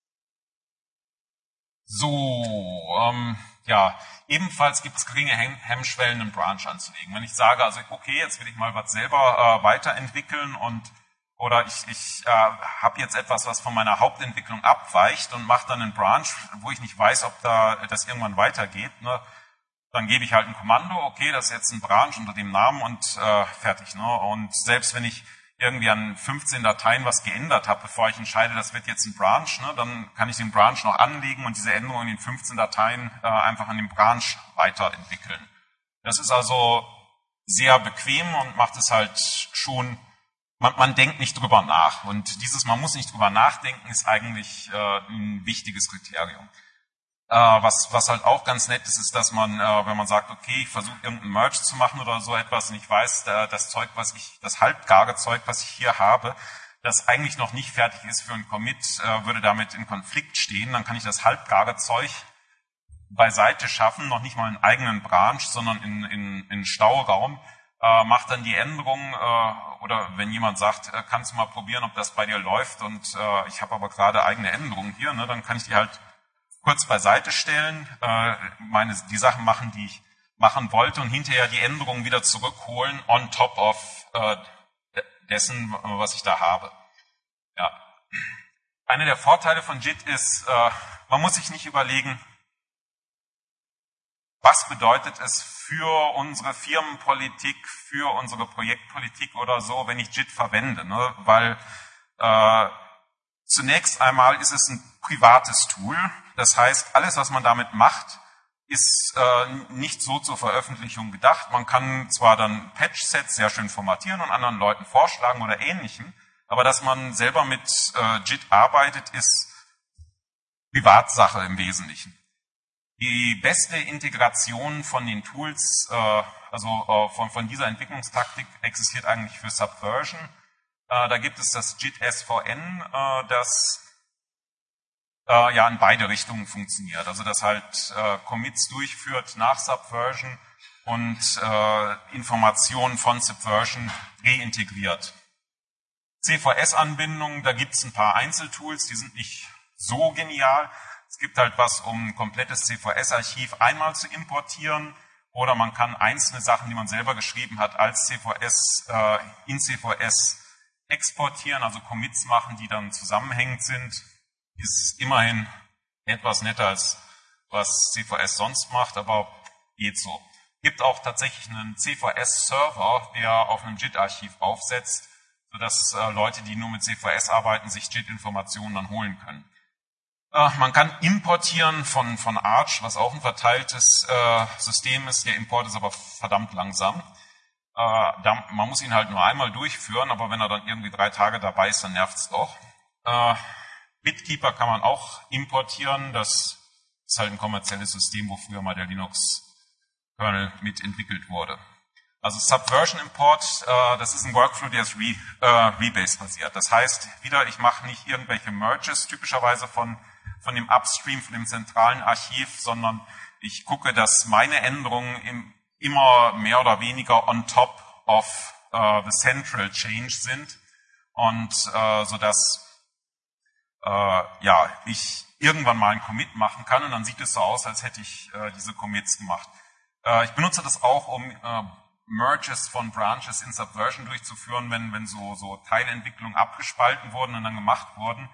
So, ja, ebenfalls gibt es geringe Hemmschwellen, einen Branch anzulegen. Wenn ich sage, also okay, jetzt will ich mal was selber weiterentwickeln oder ich habe jetzt etwas, was von meiner Hauptentwicklung abweicht und mache dann einen Branch, wo ich nicht weiß, ob das irgendwann weitergeht, ne? Dann gebe ich halt ein Kommando, okay, das ist jetzt ein Branch unter dem Namen und fertig. Ne? Und selbst wenn ich irgendwie an 15 Dateien was geändert habe, bevor ich entscheide, das wird jetzt ein Branch, ne, dann kann ich den Branch noch anlegen und diese Änderung in den 15 Dateien einfach an dem Branch weiterentwickeln. Das ist also sehr bequem und macht es halt schon, man denkt nicht drüber nach. Und dieses man muss nicht drüber nachdenken, ist eigentlich ein wichtiges Kriterium. Was halt auch ganz nett ist, ist, dass man, wenn man sagt, okay, ich versuche irgendeinen Merge zu machen oder so etwas und ich weiß, das halbgare Zeug, was ich hier habe, das eigentlich noch nicht fertig ist für einen Commit, würde damit in Konflikt stehen, dann kann ich das halbgare Zeug beiseite schaffen, noch nicht mal einen eigenen Branch, sondern in Stauraum, macht dann die Änderung, oder wenn jemand sagt, kannst du mal probieren, ob das bei dir läuft und ich habe aber gerade eigene Änderungen hier, ne, dann kann ich die halt kurz beiseite stellen, die Sachen machen, die ich machen wollte und hinterher die Änderungen wieder zurückholen on top of dessen, was ich da habe. Ja. Einer der Vorteile von JIT ist, man muss sich nicht überlegen, was bedeutet es für unsere Firmenpolitik, für unsere Projektpolitik oder so, wenn ich JIT verwende, ne? Weil zunächst einmal ist es ein privates Tool. Das heißt, alles, was man damit macht, ist nicht so zur Veröffentlichung gedacht. Man kann zwar dann Patch-Sets sehr schön formatieren und anderen Leuten vorschlagen oder Ähnlichem, aber dass man selber mit JIT arbeitet, ist Privatsache im Wesentlichen. Die beste Integration von den Tools, von dieser Entwicklungstaktik existiert eigentlich für Subversion. Da gibt es das JIT SVN, das in beide Richtungen funktioniert. Also das halt Commits durchführt nach Subversion und Informationen von Subversion reintegriert. CVS-Anbindungen, da gibt es ein paar Einzeltools, die sind nicht so genial. Es gibt halt was, um ein komplettes CVS-Archiv einmal zu importieren, oder man kann einzelne Sachen, die man selber geschrieben hat, als CVS in CVS exportieren, also Commits machen, die dann zusammenhängend sind. Ist immerhin etwas netter als was CVS sonst macht, aber geht so. Gibt auch tatsächlich einen CVS-Server, der auf einem JIT-Archiv aufsetzt, sodass Leute, die nur mit CVS arbeiten, sich JIT-Informationen dann holen können. Man kann importieren von Arch, was auch ein verteiltes System ist. Der Import ist aber verdammt langsam. Man muss ihn halt nur einmal durchführen, aber wenn er dann irgendwie 3 Tage dabei ist, dann nervt's doch. Bitkeeper kann man auch importieren. Das ist halt ein kommerzielles System, wo früher mal der Linux-Kernel mitentwickelt wurde. Also Subversion Import, das ist ein Workflow, der ist Rebase-basiert. Das heißt, ich mache nicht irgendwelche Merges typischerweise von dem Upstream, von dem zentralen Archiv, sondern ich gucke, dass meine Änderungen immer mehr oder weniger on top of the central change sind und sodass ich irgendwann mal einen Commit machen kann und dann sieht es so aus, als hätte ich diese Commits gemacht. Ich benutze das auch, um Merges von Branches in Subversion durchzuführen, wenn so Teilentwicklungen abgespalten wurden und dann gemacht wurden,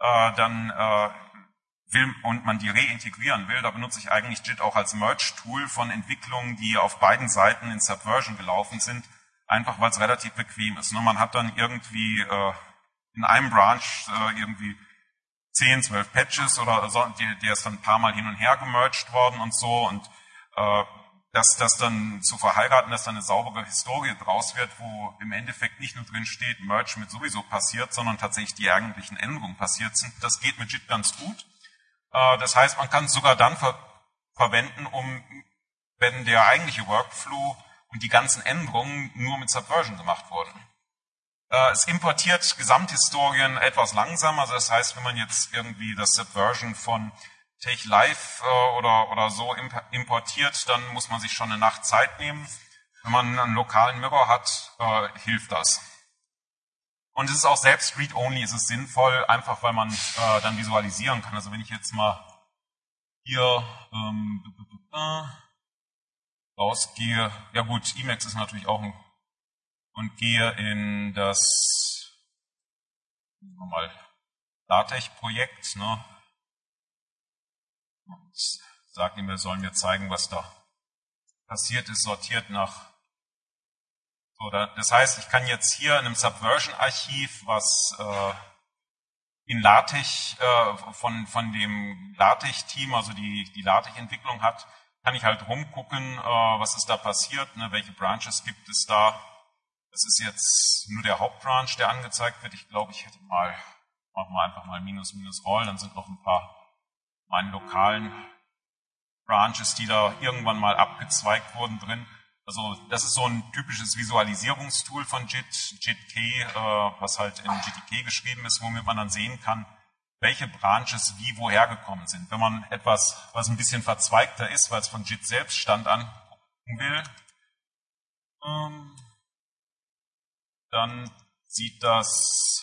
und man die reintegrieren will, da benutze ich eigentlich JIT auch als Merge-Tool von Entwicklungen, die auf beiden Seiten in Subversion gelaufen sind, einfach weil es relativ bequem ist. Man hat dann irgendwie in einem Branch irgendwie 10, 12 Patches oder so, der ist dann ein paar Mal hin und her gemerged worden und so, und das dann zu verheiraten, dass dann eine saubere Historie draus wird, wo im Endeffekt nicht nur drin steht, Merge mit sowieso passiert, sondern tatsächlich die eigentlichen Änderungen passiert sind. Das geht mit JIT ganz gut. Das heißt, man kann es sogar dann verwenden, wenn der eigentliche Workflow und die ganzen Änderungen nur mit Subversion gemacht wurden. Es importiert Gesamthistorien etwas langsamer, also das heißt, wenn man jetzt irgendwie das Subversion von Take Live oder so importiert, dann muss man sich schon eine Nacht Zeit nehmen. Wenn man einen lokalen Mirror hat, hilft das. Und es ist auch selbst Read-Only, ist es sinnvoll, einfach weil man dann visualisieren kann. Also wenn ich jetzt mal hier rausgehe, ja gut, Emacs ist natürlich auch ein, und gehe in das mal LaTeX-Projekt, ne, und sage ihm, wir sollen mir zeigen, was da passiert ist, sortiert nach. So, das heißt, ich kann jetzt hier in einem Subversion-Archiv, was in LaTeX von dem LaTeX-Team, also die LaTeX-Entwicklung hat, kann ich halt rumgucken, was ist da passiert, ne, welche Branches gibt es da. Das ist jetzt nur der Hauptbranch, der angezeigt wird. Ich glaube, ich hätte mal, machen wir einfach mal minus all, dann sind noch ein paar meine lokalen Branches, die da irgendwann mal abgezweigt wurden drin. Also das ist so ein typisches Visualisierungstool von JIT-K, was halt in GTK geschrieben ist, womit man dann sehen kann, welche Branches wie woher gekommen sind. Wenn man etwas, was ein bisschen verzweigter ist, weil es von JIT selbst stand, angucken will, dann sieht das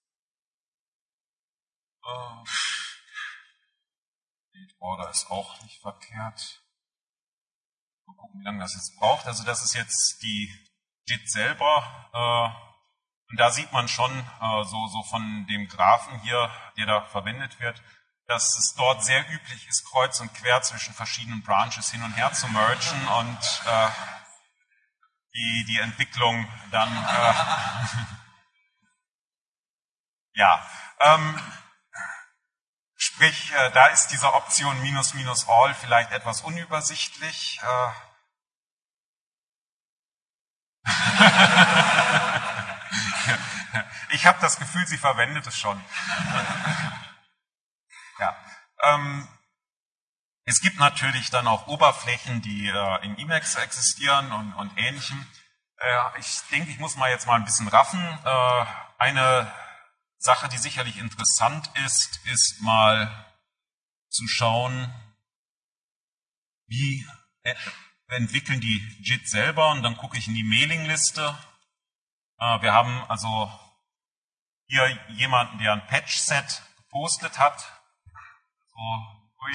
die Order ist auch nicht verkehrt. Mal gucken, wie lange das jetzt braucht. Also das ist jetzt die JIT selber. Und da sieht man schon so von dem Graphen hier, der da verwendet wird, dass es dort sehr üblich ist, kreuz und quer zwischen verschiedenen Branches hin und her zu mergen und die Entwicklung dann ja, sprich, da ist diese Option minus all vielleicht etwas unübersichtlich. Ich habe das Gefühl, sie verwendet es schon. Ja. Es gibt natürlich dann auch Oberflächen, die in Emacs existieren und Ähnlichem. Ich denke, ich muss mal jetzt mal ein bisschen raffen. Eine Sache, die sicherlich interessant ist mal zu schauen, wie entwickeln die JIT selber, und dann gucke ich in die Mailingliste. Wir haben also hier jemanden, der ein Patch-Set gepostet hat. So,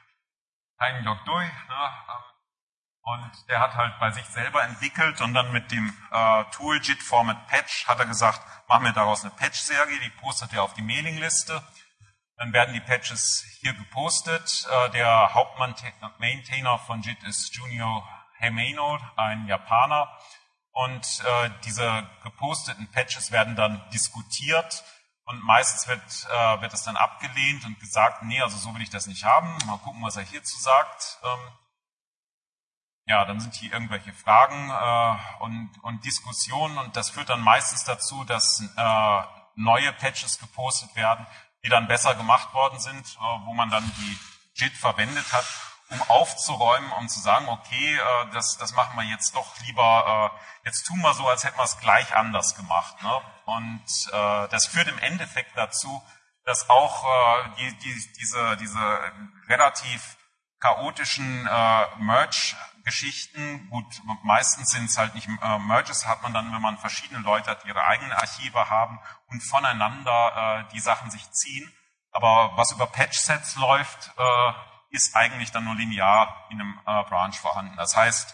und der hat halt bei sich selber entwickelt und dann mit dem Tool JIT Format Patch hat er gesagt, machen wir daraus eine Patch-Serie, die postet er auf die Mailingliste. Dann werden die Patches hier gepostet. Der Hauptmaintainer von JIT ist Junio Himeno, ein Japaner. Und diese geposteten Patches werden dann diskutiert. Und meistens wird es dann abgelehnt und gesagt, nee, also so will ich das nicht haben. Mal gucken, was er hierzu sagt. Ja, dann sind hier irgendwelche Fragen und Diskussionen, und das führt dann meistens dazu, dass neue Patches gepostet werden, die dann besser gemacht worden sind, wo man dann die JIT verwendet hat, um aufzuräumen, um zu sagen, okay, das machen wir jetzt doch lieber, jetzt tun wir so, als hätten wir es gleich anders gemacht. Ne? Und das führt im Endeffekt dazu, dass auch diese relativ chaotischen Merge-Geschichten, gut, meistens sind es halt nicht Merges, hat man dann, wenn man verschiedene Leute hat, die ihre eigenen Archive haben und voneinander die Sachen sich ziehen. Aber was über Patch-Sets läuft, ist eigentlich dann nur linear in einem Branch vorhanden. Das heißt,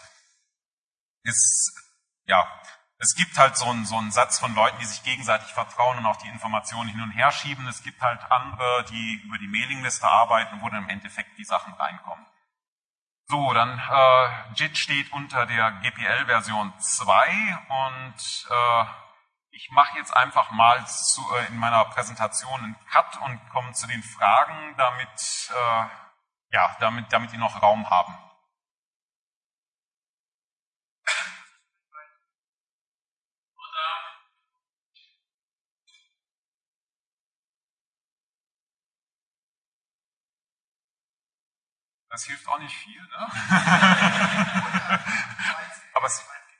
es gibt halt so einen Satz von Leuten, die sich gegenseitig vertrauen und auch die Informationen hin und her schieben. Es gibt halt andere, die über die Mailingliste arbeiten, wo dann im Endeffekt die Sachen reinkommen. So, dann JIT steht unter der GPL-Version 2 und ich mache jetzt einfach mal in meiner Präsentation einen Cut und komme zu den Fragen, damit die noch Raum haben. Das hilft auch nicht viel, ne? Aber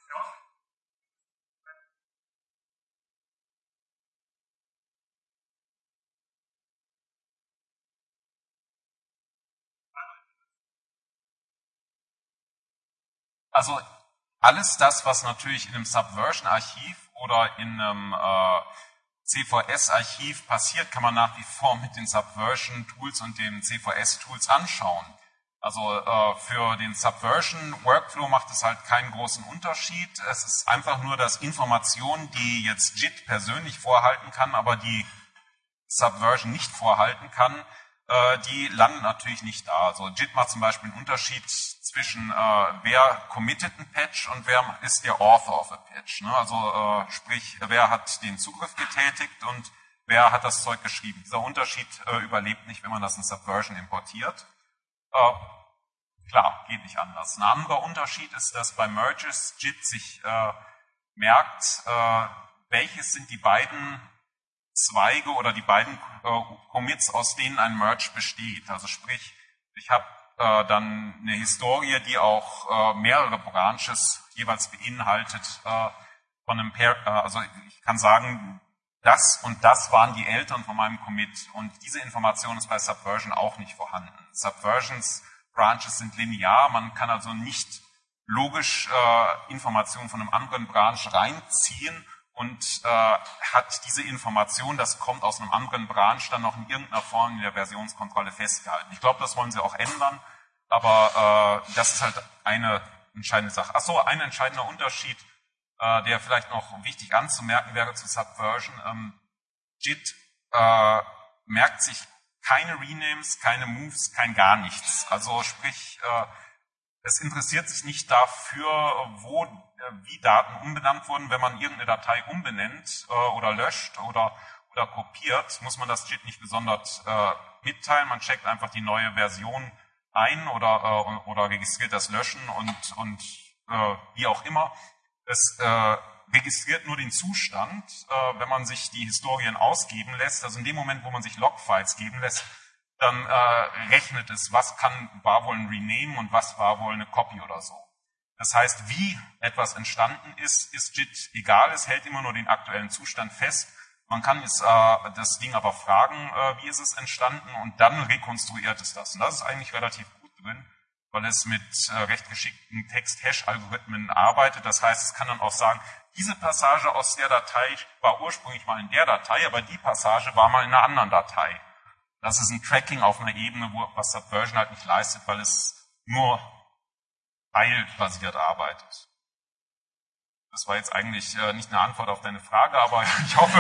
Also alles das, was natürlich in einem Subversion-Archiv oder in einem CVS-Archiv passiert, kann man nach wie vor mit den Subversion-Tools und den CVS-Tools anschauen. Also für den Subversion-Workflow macht es halt keinen großen Unterschied. Es ist einfach nur, dass Informationen, die jetzt JIT persönlich vorhalten kann, aber die Subversion nicht vorhalten kann, die landen natürlich nicht da. Also JIT macht zum Beispiel einen Unterschied zwischen wer committet einen Patch und wer ist der Author of a Patch. Ne? Also sprich, wer hat den Zugriff getätigt und wer hat das Zeug geschrieben. Dieser Unterschied überlebt nicht, wenn man das in Subversion importiert. Klar, geht nicht anders. Ein anderer Unterschied ist, dass bei Merges JIT sich merkt, welches sind die beiden Zweige oder die beiden Commits, aus denen ein Merge besteht. Also sprich, ich habe dann eine Historie, die auch mehrere Branches jeweils beinhaltet von einem also ich kann sagen, das und das waren die Eltern von meinem Commit und diese Information ist bei Subversion auch nicht vorhanden. Subversions Branches sind linear, man kann also nicht logisch Informationen von einem anderen Branch reinziehen und hat diese Information, das kommt aus einem anderen Branch, dann noch in irgendeiner Form in der Versionskontrolle festgehalten. Ich glaube, das wollen sie auch ändern, aber das ist halt eine entscheidende Sache. Achso, ein entscheidender Unterschied, der vielleicht noch wichtig anzumerken wäre zu Subversion. JIT merkt sich keine Renames, keine Moves, kein gar nichts. Also sprich, es interessiert sich nicht dafür, wie Daten umbenannt wurden. Wenn man irgendeine Datei umbenennt oder löscht oder kopiert, muss man das JIT nicht besonders mitteilen. Man checkt einfach die neue Version ein oder registriert das Löschen und wie auch immer. Es registriert nur den Zustand, wenn man sich die Historien ausgeben lässt. Also in dem Moment, wo man sich Logfiles geben lässt, dann rechnet es, was war wohl ein Rename und was war wohl eine Copy oder so. Das heißt, wie etwas entstanden ist JIT egal, es hält immer nur den aktuellen Zustand fest. Man kann das Ding aber fragen, wie ist es entstanden und dann rekonstruiert es das. Und das ist eigentlich relativ gut drin, weil es mit recht geschickten Text-Hash-Algorithmen arbeitet. Das heißt, es kann dann auch sagen, diese Passage aus der Datei war ursprünglich mal in der Datei, aber die Passage war mal in einer anderen Datei. Das ist ein Tracking auf einer Ebene, was Subversion halt nicht leistet, weil es nur teilbasiert arbeitet. Das war jetzt eigentlich nicht eine Antwort auf deine Frage, aber ich hoffe.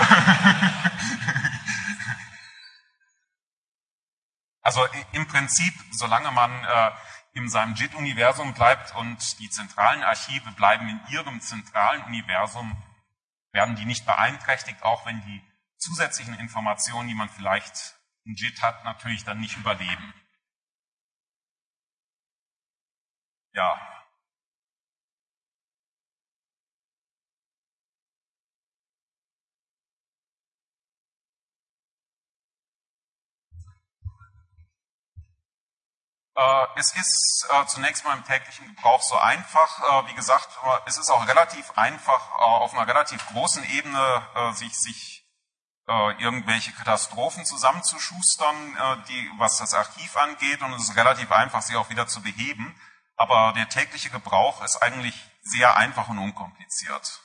Also im Prinzip, solange man in seinem JIT-Universum bleibt und die zentralen Archive bleiben in ihrem zentralen Universum, werden die nicht beeinträchtigt, auch wenn die zusätzlichen Informationen, die man vielleicht in JIT hat, natürlich dann nicht überleben. Ja. Es ist zunächst mal im täglichen Gebrauch so einfach. Wie gesagt, es ist auch relativ einfach, auf einer relativ großen Ebene sich irgendwelche Katastrophen zusammenzuschustern, was das Archiv angeht, und es ist relativ einfach, sie auch wieder zu beheben. Aber der tägliche Gebrauch ist eigentlich sehr einfach und unkompliziert.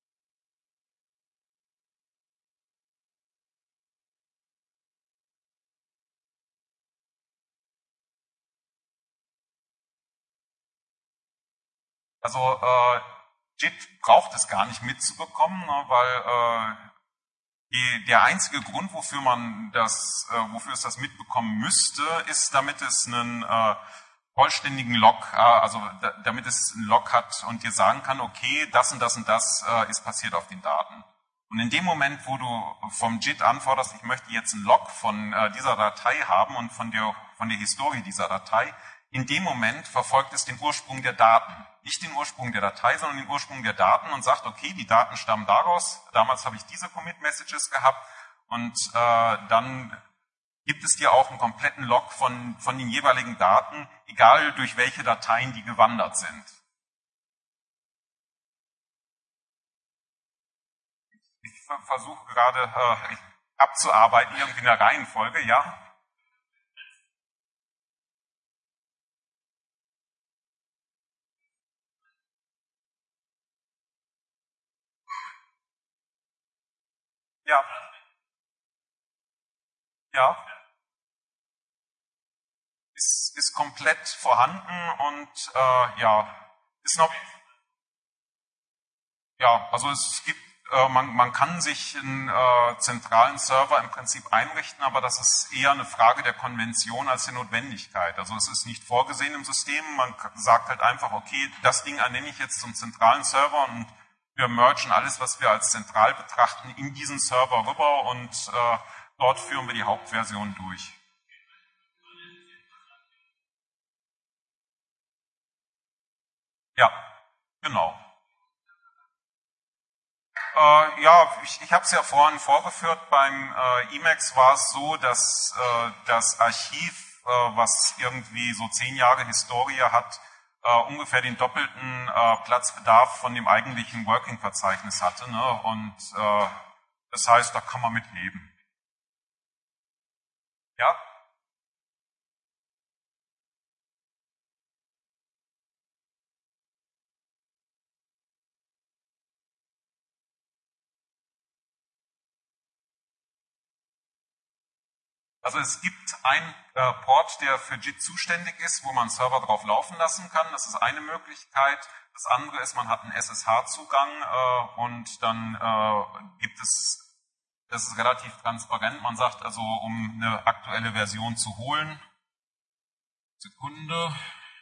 Also JIT braucht es gar nicht mitzubekommen, ne, weil der einzige Grund, wofür es das mitbekommen müsste, ist, damit es einen vollständigen Log, also damit es einen Log hat und dir sagen kann, okay, das und das und das ist passiert auf den Daten. Und in dem Moment, wo du vom JIT anforderst, ich möchte jetzt einen Log von dieser Datei haben und von der Historie dieser Datei, in dem Moment verfolgt es den Ursprung der Daten. Nicht den Ursprung der Datei, sondern den Ursprung der Daten und sagt, okay, die Daten stammen daraus, damals habe ich diese Commit-Messages gehabt und dann gibt es dir auch einen kompletten Log von den jeweiligen Daten, egal durch welche Dateien die gewandert sind. Ich versuche gerade abzuarbeiten, irgendwie in der Reihenfolge, ja. Ja, ja, ist komplett vorhanden und ja, ist noch, ja, also es gibt, man kann sich einen zentralen Server im Prinzip einrichten, aber das ist eher eine Frage der Konvention als der Notwendigkeit. Also es ist nicht vorgesehen im System, man sagt halt einfach, okay, das Ding ernenne ich jetzt zum zentralen Server und wir mergen alles, was wir als zentral betrachten, in diesen Server rüber und dort führen wir die Hauptversion durch. Ja, genau. Ja, ich habe es ja vorhin vorgeführt. Beim Emacs war es so, dass das Archiv, was irgendwie so 10 Jahre Historie hat, ungefähr den doppelten Platzbedarf von dem eigentlichen Working-Verzeichnis hatte. Ne? Und das heißt, da kann man mit leben. Ja? Also es gibt einen Port, der für JIT zuständig ist, wo man einen Server drauf laufen lassen kann. Das ist eine Möglichkeit. Das andere ist, man hat einen SSH-Zugang und dann gibt es, das ist relativ transparent. Man sagt also, um eine aktuelle Version zu holen, Sekunde,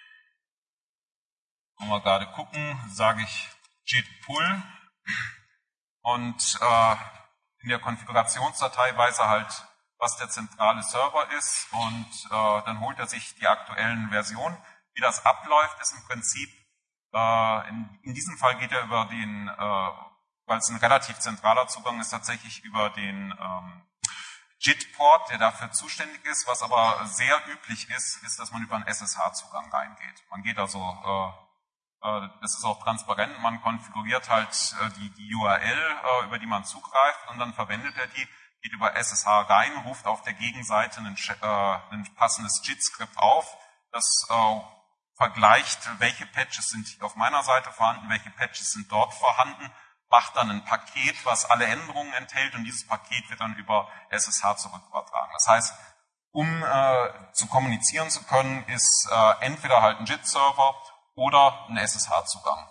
wollen wir gerade gucken, sage ich JIT pull und in der Konfigurationsdatei weiß er halt, was der zentrale Server ist und dann holt er sich die aktuellen Versionen. Wie das abläuft, ist im Prinzip, in diesem Fall geht er über den, weil es ein relativ zentraler Zugang ist, tatsächlich über den JIT-Port, der dafür zuständig ist. Was aber sehr üblich ist, ist, dass man über einen SSH-Zugang reingeht. Man geht also, das ist auch transparent, man konfiguriert halt die URL, über die man zugreift und dann verwendet er die, geht über SSH rein, ruft auf der Gegenseite ein passendes JIT-Skript auf, das vergleicht, welche Patches sind auf meiner Seite vorhanden, welche Patches sind dort vorhanden, macht dann ein Paket, was alle Änderungen enthält und dieses Paket wird dann über SSH zurückübertragen. Das heißt, um zu kommunizieren zu können, ist entweder halt ein JIT-Server oder ein SSH-Zugang.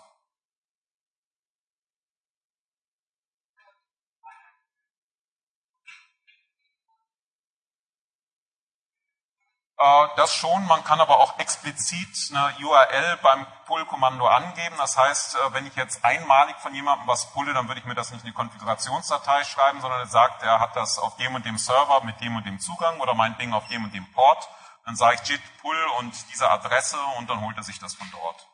Das schon, man kann aber auch explizit eine URL beim Pull-Kommando angeben. Das heißt, wenn ich jetzt einmalig von jemandem was pulle, dann würde ich mir das nicht in die Konfigurationsdatei schreiben, sondern er sagt, er hat das auf dem und dem Server mit dem und dem Zugang oder meinetwegen auf dem und dem Port. Dann sage ich JIT pull und diese Adresse und dann holt er sich das von dort.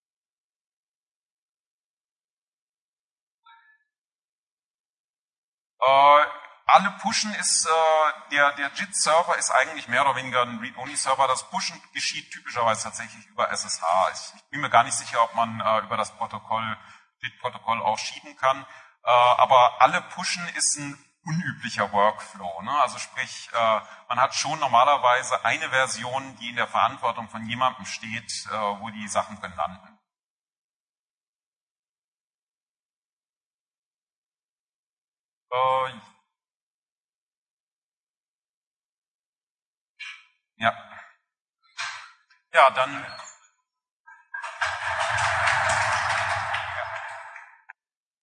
Alle pushen ist, der JIT-Server ist eigentlich mehr oder weniger ein Read-Only-Server. Das Pushen geschieht typischerweise tatsächlich über SSH. Ich bin mir gar nicht sicher, ob man über das Protokoll, JIT-Protokoll auch schieben kann. Aber alle pushen ist ein unüblicher Workflow. Ne? Also sprich, man hat schon normalerweise eine Version, die in der Verantwortung von jemandem steht, wo die Sachen drin landen. Ja. Ja, dann